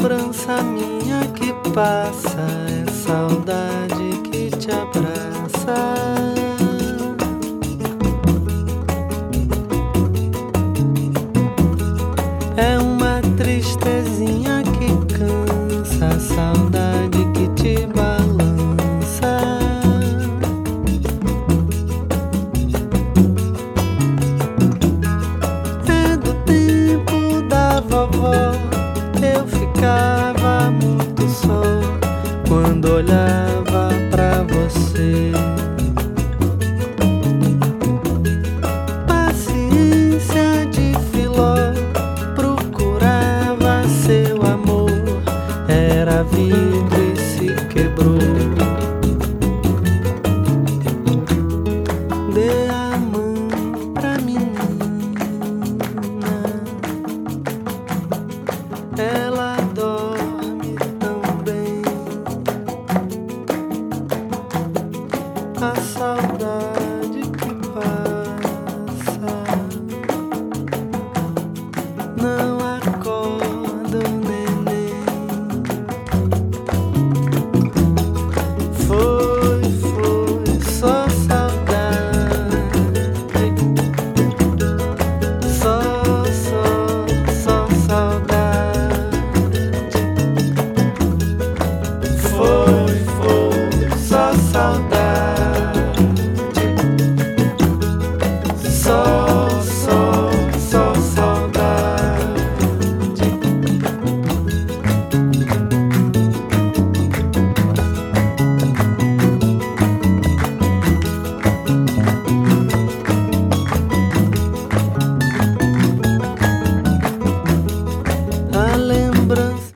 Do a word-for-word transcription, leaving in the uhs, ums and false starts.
lembrança minha que passa, é saudade que te abraça. É uma tristezinha que cansa, a saudade que te balança. É do tempo da vovó, eu ficava muito só quando olhava pra você. Paciência de filó, procurava seu amor, era vidro e se quebrou. Dê a mão pra menina, ela